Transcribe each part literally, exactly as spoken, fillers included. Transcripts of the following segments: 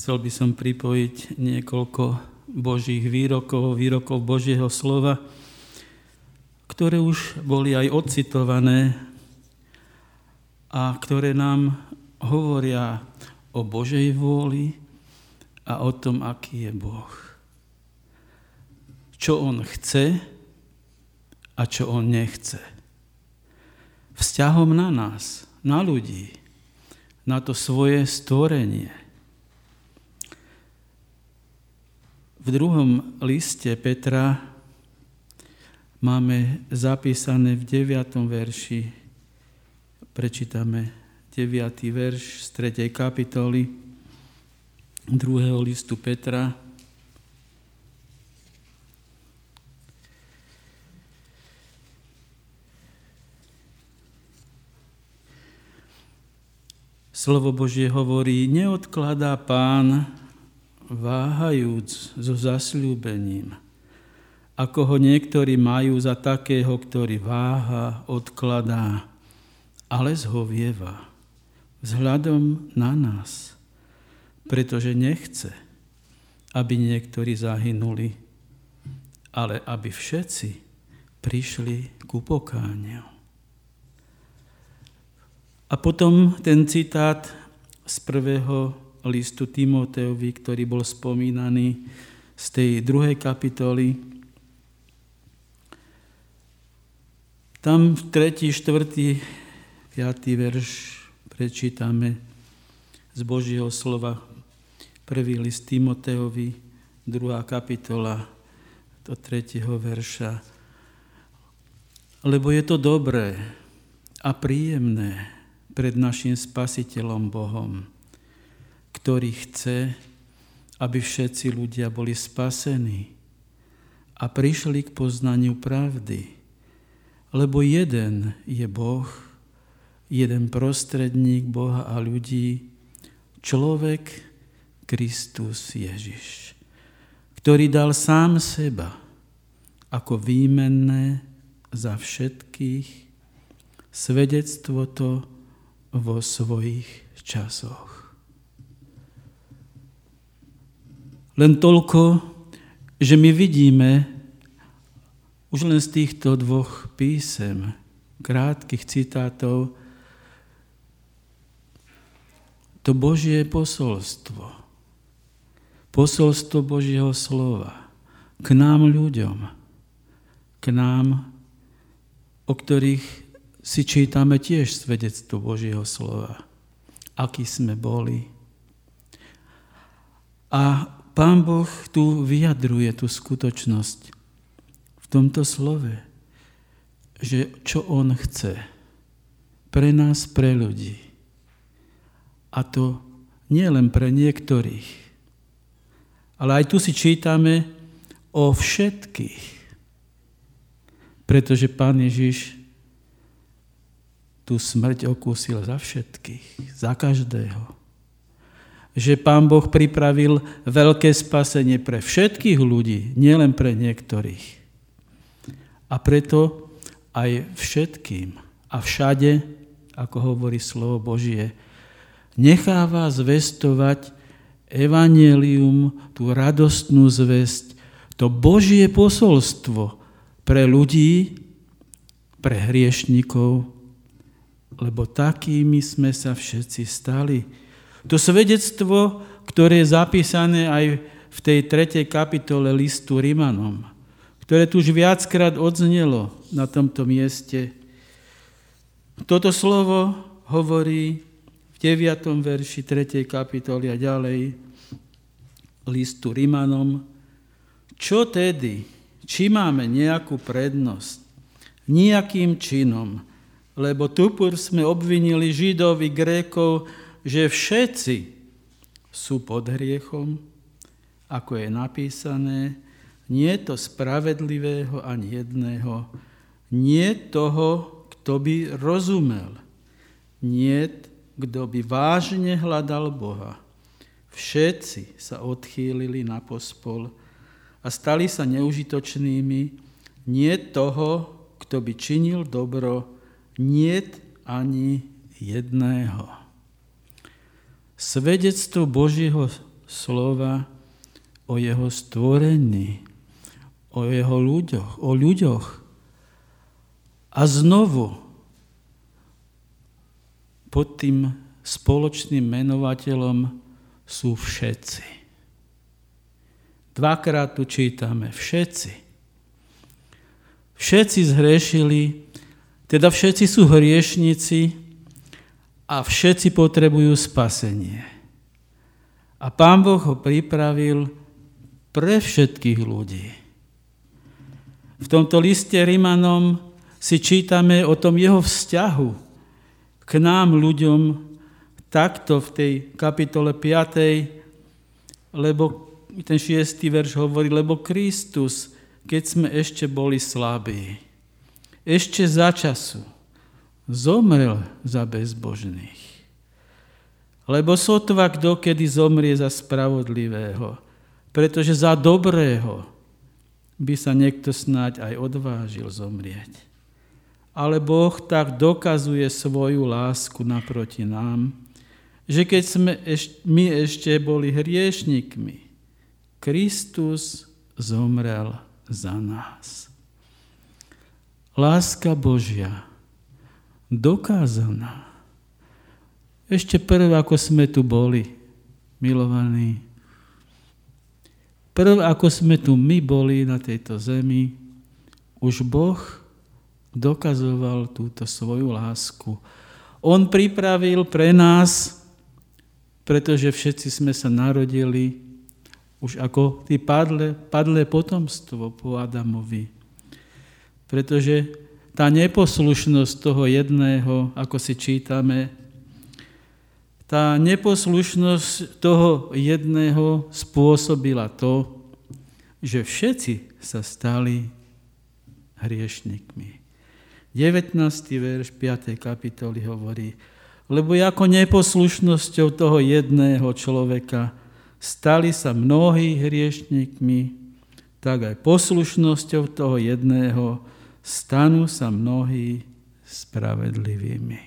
Chcel by som pripojiť niekoľko Božích výrokov, výrokov Božieho slova, ktoré už boli aj odcitované a ktoré nám hovoria o Božej vôli a o tom, aký je Boh. Čo On chce a čo On nechce. Vzťahom na nás, na ľudí, na to svoje stvorenie. V druhom liste Petra máme zapísané v deviatom verši, prečítame deviaty verš z tretej kapitoly druhého listu Petra. Slovo Božie hovorí, neodkladá Pán, váhajúc so zasľúbením, ako ho niektorí majú za takého, ktorý váha, odkladá, ale zhovieva vzhľadom na nás, pretože nechce, aby niektorí zahynuli, ale aby všetci prišli ku pokániu. A potom ten citát z prvého listu Timotejovi, ktorý bol spomínaný z tej druhej kapitoly. Tam v tretí, štvrtý, piatý verš prečítame z Božieho slova. Prvý list Timotejovi, druhá kapitola, do tretieho verša. Lebo je to dobré a príjemné pred našim Spasiteľom Bohom, ktorý chce, aby všetci ľudia boli spasení a prišli k poznaniu pravdy. Lebo jeden je Boh, jeden prostredník Boha a ľudí, človek Kristus Ježiš, ktorý dal sám seba ako výmenné za všetkých, svedectvo to vo svojich časoch. Len toľko, že my vidíme už len z týchto dvoch písem, krátkych citátov, to Božie posolstvo. Posolstvo Božieho slova k nám ľuďom, k nám, o ktorých si čítame tiež svedectvo Božieho slova, akí sme boli. A Pán Boh tu vyjadruje tú skutočnosť v tomto slove, že čo On chce pre nás, pre ľudí. A to nie len pre niektorých, ale aj tu si čítame o všetkých. Pretože Pán Ježiš tú smrť okúsil za všetkých, za každého. Že Pán Boh pripravil veľké spasenie pre všetkých ľudí, nielen pre niektorých. A preto aj všetkým a všade, ako hovorí slovo Božie, necháva zvestovať evanjelium, tú radostnú zvesť, to Božie posolstvo pre ľudí, pre hriešnikov, lebo takými sme sa všetci stali. To svedectvo, ktoré je zapísané aj v tej tretej kapitole listu Rimanom, ktoré tu už viackrát odznelo na tomto mieste. Toto slovo hovorí v deviatom verši tretej kapitoly a ďalej listu Rimanom. Čo tedy? Či máme nejakú prednosť? Nijakým činom, lebo tupur sme obvinili Židov i Grékov, že všetci sú pod hriechom, ako je napísané, nie je to spravedlivého ani jedného, nie toho, kto by rozumel, nie kto by vážne hľadal Boha. Všetci sa odchýlili na pospol a stali sa neužitočnými, nie toho, kto by činil dobro, nie ani jedného. Svedectvo Božieho slova o jeho stvorení, o jeho ľuďoch, o ľuďoch. A znovu pod tým spoločným menovateľom sú všetci. Dvakrát tu čítame všetci. Všetci zhrešili, teda všetci sú hriešnici a všetci potrebujú spasenie. A Pán Boh ho pripravil pre všetkých ľudí. V tomto liste Rimanom si čítame o tom jeho vzťahu k nám, ľuďom, takto v tej kapitole piatej, lebo ten šiestý verš hovorí, lebo Kristus, keď sme ešte boli slabí, ešte za času, zomrel za bezbožných. Lebo sotva kto kedy zomrie za spravodlivého, pretože za dobrého by sa niekto snáď aj odvážil zomrieť. Ale Boh tak dokazuje svoju lásku naproti nám, že keď sme eš- my ešte boli hriešnikmi, Kristus zomrel za nás. Láska Božia, dokázaná. Ešte prv, ako sme tu boli, milovaní, prv, ako sme tu my boli na tejto zemi, už Boh dokazoval túto svoju lásku. On pripravil pre nás, pretože všetci sme sa narodili už ako tí padlé, padlé potomstvo po Adamovi. Pretože tá neposlušnosť toho jedného, ako si čítame, tá neposlušnosť toho jedného spôsobila to, že všetci sa stali hriešnikmi. devätnásty verš piatej kapitoly hovorí, lebo ako neposlušnosťou toho jedného človeka stali sa mnohí hriešnikmi, tak aj poslušnosťou toho jedného stanú sa mnohí spravedlivými.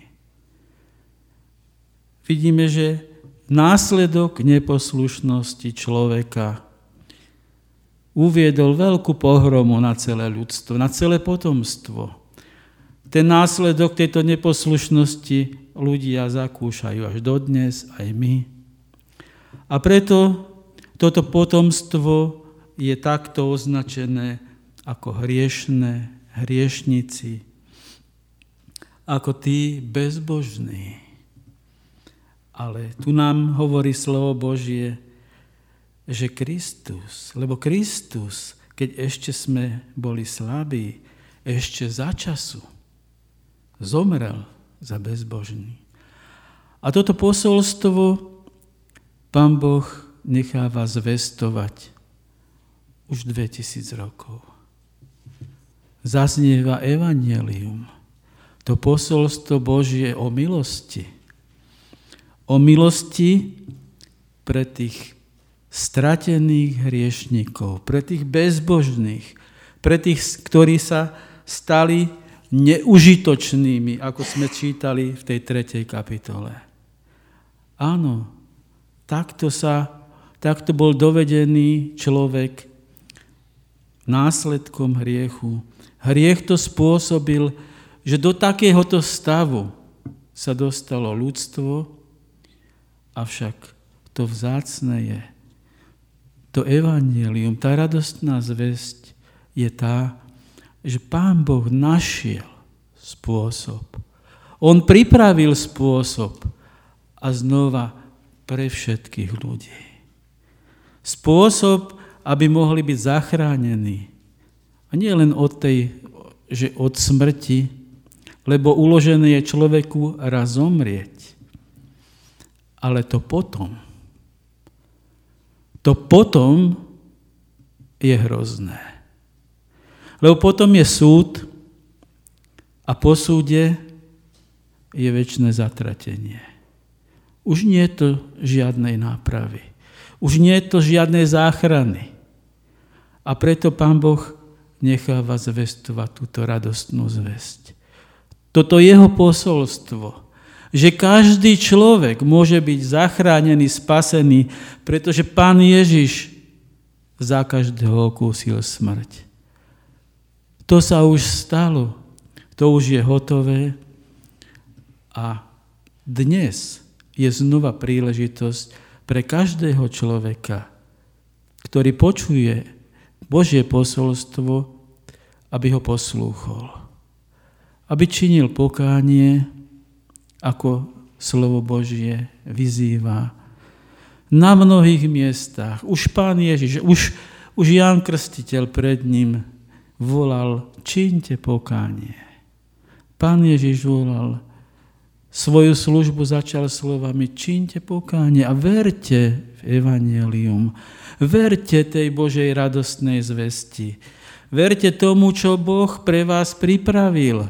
Vidíme, že následok neposlušnosti človeka uviedol veľkú pohromu na celé ľudstvo, na celé potomstvo. Ten následok tejto neposlušnosti ľudia zakúšajú až dodnes, aj my. A preto toto potomstvo je takto označené ako hriešne, hriešnici, ako tí bezbožní. Ale tu nám hovorí slovo Božie, že Kristus, lebo Kristus, keď ešte sme boli slabí, ešte za času, zomrel za bezbožný. A toto posolstvo Pán Boh necháva zvestovať už dvetisíc rokov. Zaznieva evanjelium, to posolstvo Božie o milosti. O milosti pre tých stratených hriešnikov, pre tých bezbožných, pre tých, ktorí sa stali neužitočnými, ako sme čítali v tej tretej kapitole. Áno, takto sa, takto bol dovedený človek následkom hriechu. Hriech to spôsobil, že do takéhoto stavu sa dostalo ľudstvo, avšak to vzácne je, to evanjelium, tá radostná zvesť je tá, že Pán Boh našiel spôsob. On pripravil spôsob a znova pre všetkých ľudí. Spôsob, aby mohli byť zachránení. A nie len od tej, že od smrti, lebo uložené je človeku raz zomrieť. Ale to potom, to potom je hrozné. Lebo potom je súd a po súde je večné zatratenie. Už nie je to žiadnej nápravy. Už nie je to žiadnej záchrany. A preto Pán Boh necháva zvestovať túto radostnú zvesť. Toto jeho posolstvo, že každý človek môže byť zachránený, spasený, pretože Pán Ježiš za každého okúsil smrť. To sa už stalo, to už je hotové a dnes je znova príležitosť pre každého človeka, ktorý počuje Božie posolstvo, aby ho poslúchol. Aby činil pokánie, ako slovo Božie vyzýva. Na mnohých miestach už Pán Ježiš, už, už Ján Krstiteľ pred ním volal, čiňte pokánie. Pán Ježiš volal, svoju službu začal slovami, čiňte pokánie a verte v evanjelium. Verte tej Božej radostnej zvesti. Verte tomu, čo Boh pre vás pripravil.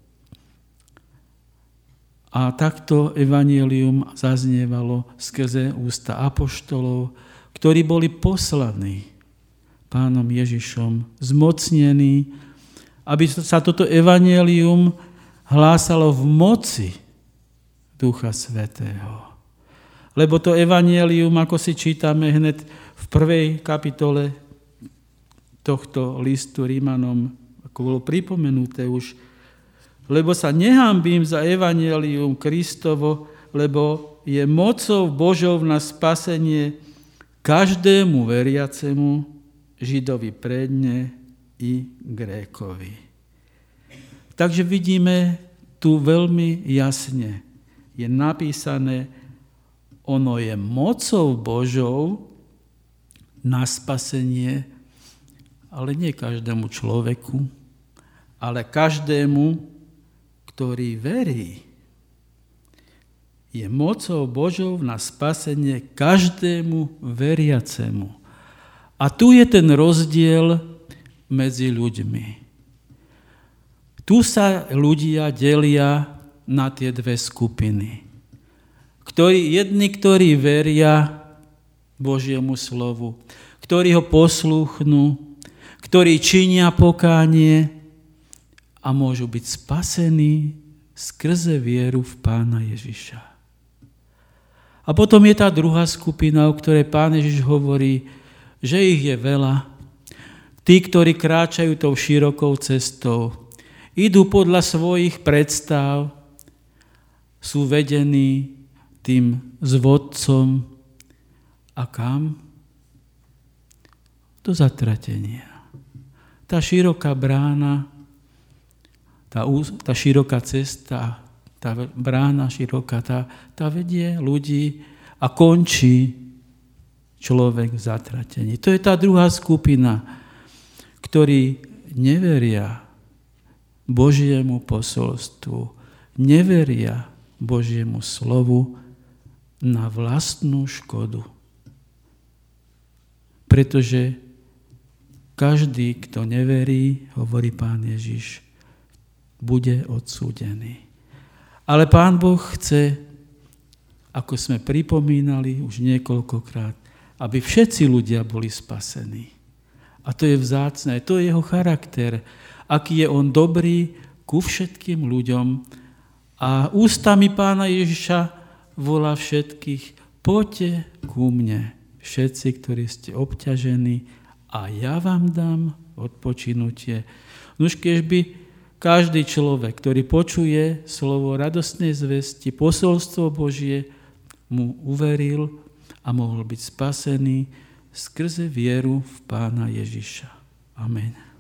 A takto evanjelium zaznievalo skrze ústa apoštolov, ktorí boli poslaní Pánom Ježišom, zmocnení, aby sa toto evanjelium hlásalo v moci Ducha Svätého. Lebo to evanjelium, ako si čítame hneď v prvej kapitole tohto listu Rímanom, ako bolo pripomenuté už, lebo sa nehanbím za evanjelium Kristovo, lebo je mocou Božou na spasenie každému veriacemu, Židovi predne i Grékovi. Takže vidíme tu veľmi jasne, je napísané, ono je mocou Božou na spasenie, ale nie každému človeku, ale každému, ktorý verí. Je mocou Božou na spasenie každému veriacemu. A tu je ten rozdiel medzi ľuďmi. Tu sa ľudia delia na tie dve skupiny. Ktorí, jedni, ktorí veria Božiemu slovu, ktorí ho poslúchnú, ktorí činia pokánie a môžu byť spasení skrze vieru v Pána Ježiša. A potom je tá druhá skupina, o ktorej Pán Ježiš hovorí, že ich je veľa. Tí, ktorí kráčajú tou širokou cestou, idú podľa svojich predstav, sú vedení tým zvodcom a kam? Do zatratenia. Tá široká brána, tá, tá široká cesta, tá brána široká, tá, tá vedie ľudí a končí človek v zatratení. To je tá druhá skupina, ktorí neveria Božiemu posolstvu, neveria Božiemu slovu na vlastnú škodu. Pretože každý, kto neverí, hovorí Pán Ježiš, bude odsúdený. Ale Pán Boh chce, ako sme pripomínali už niekoľkokrát, aby všetci ľudia boli spasení. A to je vzácne, to je jeho charakter, aký je on dobrý ku všetkým ľuďom. A ústami Pána Ježiša volá všetkých, poďte ku mne, všetci, ktorí ste obťažení, a ja vám dám odpočinutie. Nuž kežby každý človek, ktorý počuje slovo radostnej zvesti, posolstvo Božie, mu uveril a mohol byť spasený skrze vieru v Pána Ježiša. Amen.